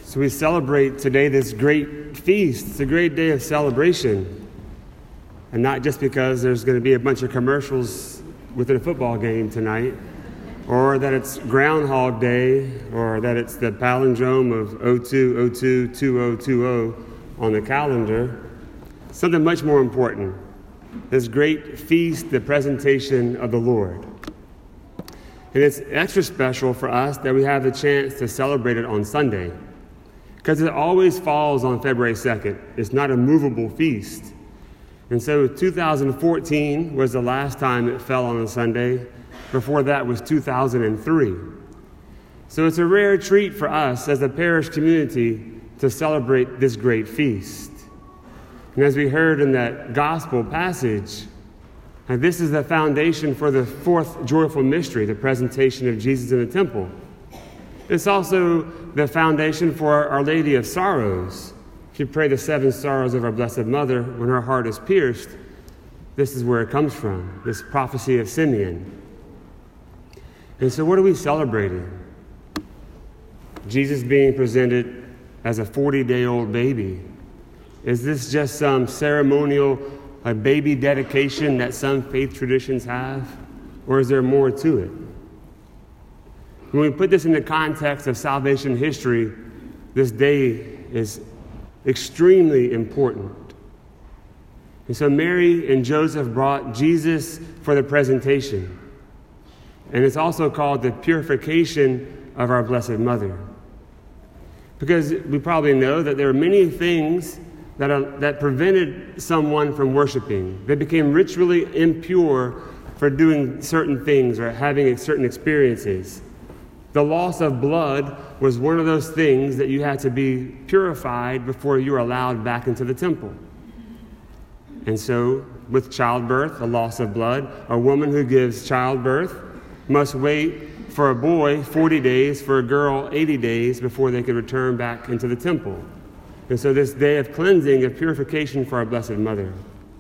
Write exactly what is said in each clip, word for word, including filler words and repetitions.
So we celebrate today this great feast. It's a great day of celebration. And not just because there's going to be a bunch of commercials within a football game tonight, or that it's Groundhog Day, or that it's the palindrome of oh two oh two two oh two oh on the calendar. Something much more important. This great feast, the presentation of the Lord. And it's extra special for us that we have the chance to celebrate it on Sunday, because it always falls on February second. It's not a movable feast. And so two thousand fourteen was the last time it fell on a Sunday. Before that was two thousand three. So it's a rare treat for us as a parish community to celebrate this great feast. And as we heard in that gospel passage, and this is the foundation for the fourth joyful mystery, the presentation of Jesus in the temple. It's also the foundation for Our Lady of Sorrows. If you pray the seven sorrows of our Blessed Mother when her heart is pierced, this is where it comes from, this prophecy of Simeon. And so what are we celebrating? Jesus being presented as a forty-day-old baby. Is this just some ceremonial a baby dedication that some faith traditions have? Or is there more to it? When we put this in the context of salvation history, this day is extremely important. And so Mary and Joseph brought Jesus for the presentation. And it's also called the purification of our Blessed Mother. Because we probably know that there are many things that, are, that prevented someone from worshiping. They became ritually impure for doing certain things or having certain experiences. The loss of blood was one of those things that you had to be purified before you were allowed back into the temple. And so, with childbirth, a loss of blood, a woman who gives childbirth must wait for a boy forty days, for a girl eighty days before they could return back into the temple. And so this day of cleansing, of purification for our Blessed Mother.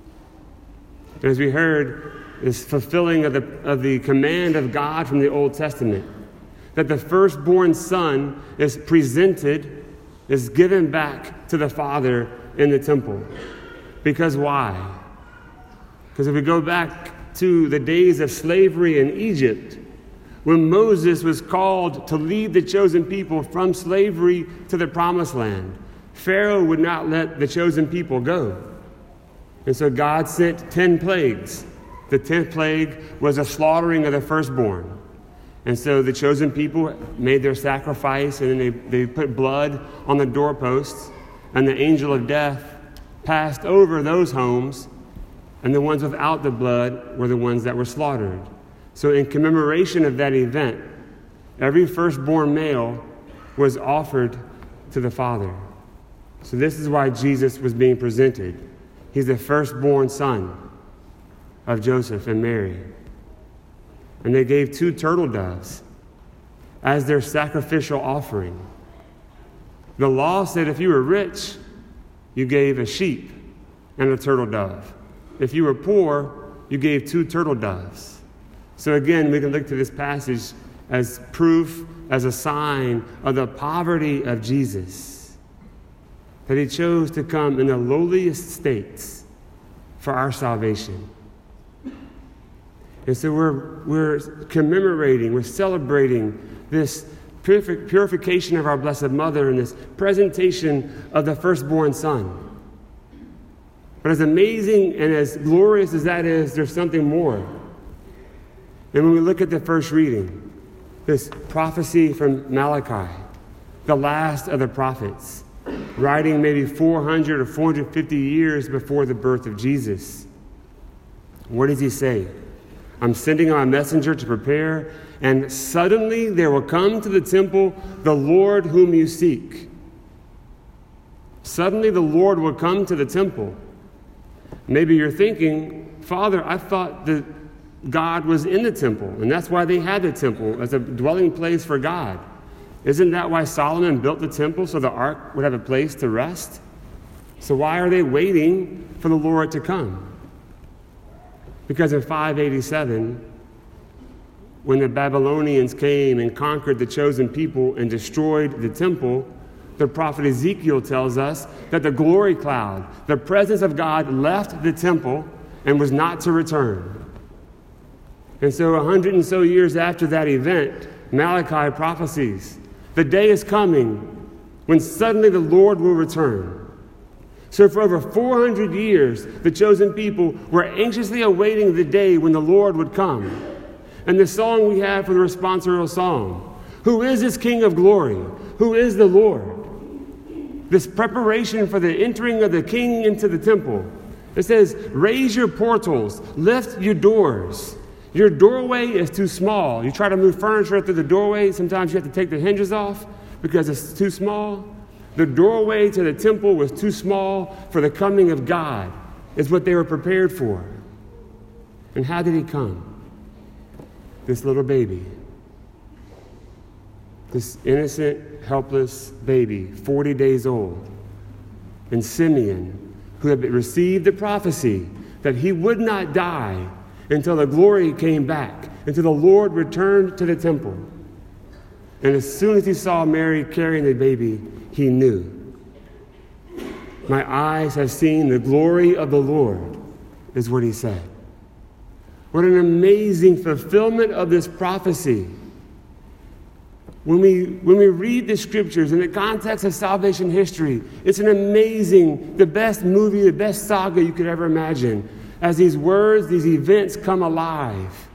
And as we heard, this fulfilling of the, of the command of God from the Old Testament, that the firstborn son is presented, is given back to the Father in the temple. Because why? Because if we go back to the days of slavery in Egypt, when Moses was called to lead the chosen people from slavery to the promised land, Pharaoh would not let the chosen people go. And so God sent ten plagues. The tenth plague was a slaughtering of the firstborn. And so the chosen people made their sacrifice, and then they, they put blood on the doorposts, and the angel of death passed over those homes, and the ones without the blood were the ones that were slaughtered. So in commemoration of that event, every firstborn male was offered to the Father. So this is why Jesus was being presented. He's the firstborn son of Joseph and Mary. And they gave two turtle doves as their sacrificial offering. The law said if you were rich, you gave a sheep and a turtle dove. If you were poor, you gave two turtle doves. So again, we can look to this passage as proof, as a sign of the poverty of Jesus, that he chose to come in the lowliest states for our salvation. And so we're, we're commemorating, we're celebrating this purific, purification of our Blessed Mother and this presentation of the firstborn son. But as amazing and as glorious as that is, there's something more. And when we look at the first reading, this prophecy from Malachi, the last of the prophets, writing maybe four hundred or four hundred fifty years before the birth of Jesus, what does he say? I'm sending my messenger to prepare, and suddenly there will come to the temple the Lord whom you seek. Suddenly the Lord will come to the temple. Maybe you're thinking, Father, I thought that God was in the temple, and that's why they had the temple as a dwelling place for God. Isn't that why Solomon built the temple, so the ark would have a place to rest? So why are they waiting for the Lord to come? Because in five eighty-seven, when the Babylonians came and conquered the chosen people and destroyed the temple, The prophet Ezekiel tells us that the glory cloud, the presence of God, left the temple and was not to return. And so a hundred and so years after that event, Malachi prophesies, the day is coming when suddenly the Lord will return. So for over four hundred years, the chosen people were anxiously awaiting the day when the Lord would come. And the song we have for the responsorial psalm, who is this King of glory? Who is the Lord? This preparation for the entering of the King into the temple. It says, raise your portals, lift your doors. Your doorway is too small. You try to move furniture through the doorway, sometimes you have to take the hinges off because it's too small. The doorway to the temple was too small for the coming of God, is what they were prepared for. And how did he come? This little baby. This innocent, helpless baby, forty days old. And Simeon, who had received the prophecy that he would not die until the glory came back, until the Lord returned to the temple. And as soon as he saw Mary carrying the baby, he knew. My eyes have seen the glory of the Lord, is what he said. What an amazing fulfillment of this prophecy. When we, when we read the scriptures in the context of salvation history, it's an amazing, the best movie, the best saga you could ever imagine. As these words, these events come alive.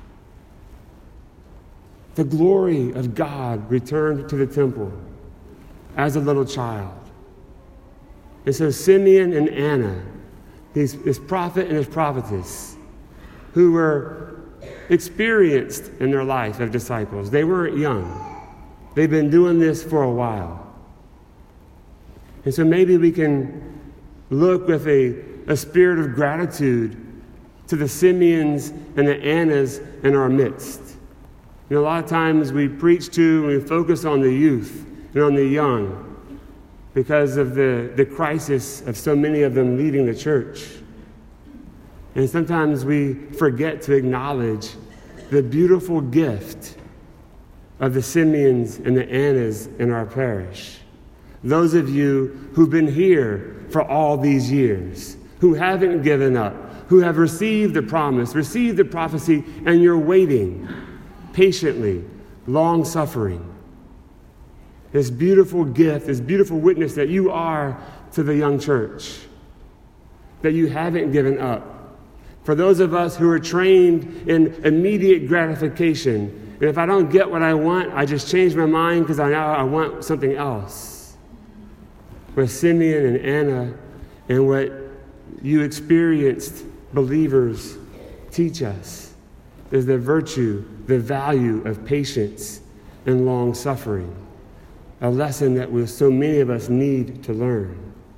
The glory of God returned to the temple as a little child. And so Simeon and Anna, these, this prophet and his prophetess, who were experienced in their life as disciples, they weren't young. They've been doing this for a while. And so maybe we can look with a, a spirit of gratitude to the Simeons and the Annas in our midst. You know, a lot of times we preach to and we focus on the youth and on the young because of the, the crisis of so many of them leaving the church. And sometimes we forget to acknowledge the beautiful gift of the Simeons and the Annas in our parish. Those of you who've been here for all these years, who haven't given up, who have received the promise, received the prophecy, and you're waiting patiently, long-suffering. This beautiful gift, this beautiful witness that you are to the young church, that you haven't given up. For those of us who are trained in immediate gratification, and if I don't get what I want, I just change my mind because I now I want something else. What Simeon and Anna and what you experienced believers teach us is the virtue, the value of patience and long suffering, a lesson that we, so many of us need to learn.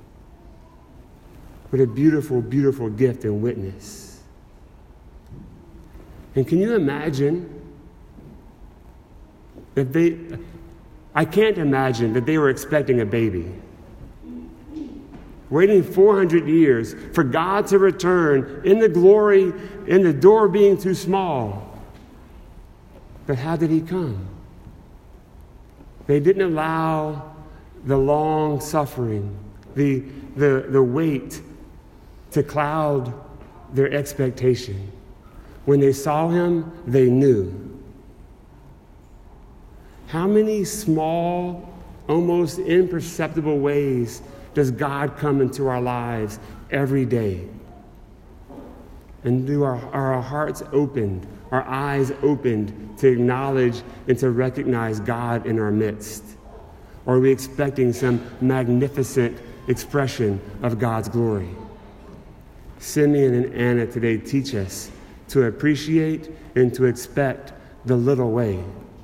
What a beautiful, beautiful gift and witness. And can you imagine that they, I can't imagine that they were expecting a baby. Waiting four hundred years for God to return in the glory, in the door being too small. But how did he come? They didn't allow the long suffering, the, the, the wait to cloud their expectation. When they saw him, they knew. How many small, almost imperceptible ways does God come into our lives every day? And do our, are our hearts opened, our eyes opened to acknowledge and to recognize God in our midst? Or are we expecting some magnificent expression of God's glory? Simeon and Anna today teach us to appreciate and to expect the little way.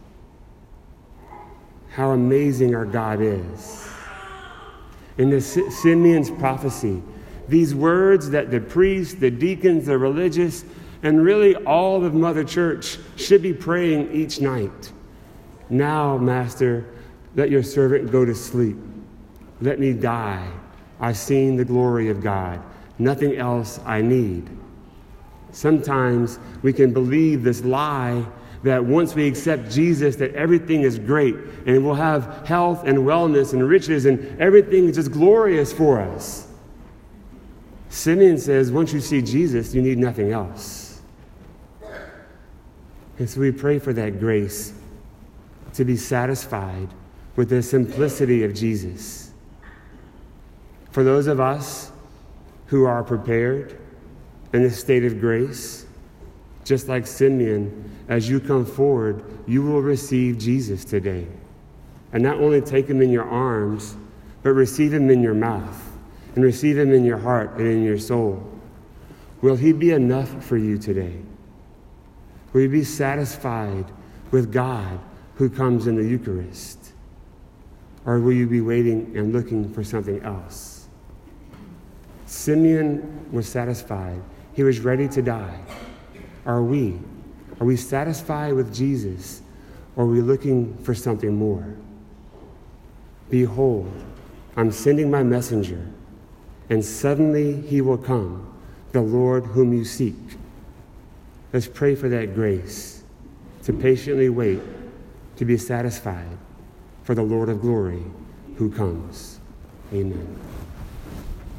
How amazing our God is. In the Simeon's prophecy, these words that the priests, the deacons, the religious, and really all of Mother Church should be praying each night. Now, Master, let your servant go to sleep. Let me die. I've seen the glory of God. Nothing else I need. Sometimes we can believe this lie that once we accept Jesus, that everything is great, and we'll have health and wellness and riches, and everything is just glorious for us. Simeon says, once you see Jesus, you need nothing else. And so we pray for that grace to be satisfied with the simplicity of Jesus. For those of us who are prepared in this state of grace, just like Simeon, as you come forward, you will receive Jesus today. And not only take him in your arms, but receive him in your mouth, and receive him in your heart and in your soul. Will he be enough for you today? Will you be satisfied with God who comes in the Eucharist? Or will you be waiting and looking for something else? Simeon was satisfied. He was ready to die. Are we? Are we satisfied with Jesus, or are we looking for something more? Behold, I'm sending my messenger, and suddenly he will come, the Lord whom you seek. Let's pray for that grace to patiently wait, to be satisfied for the Lord of glory who comes. Amen.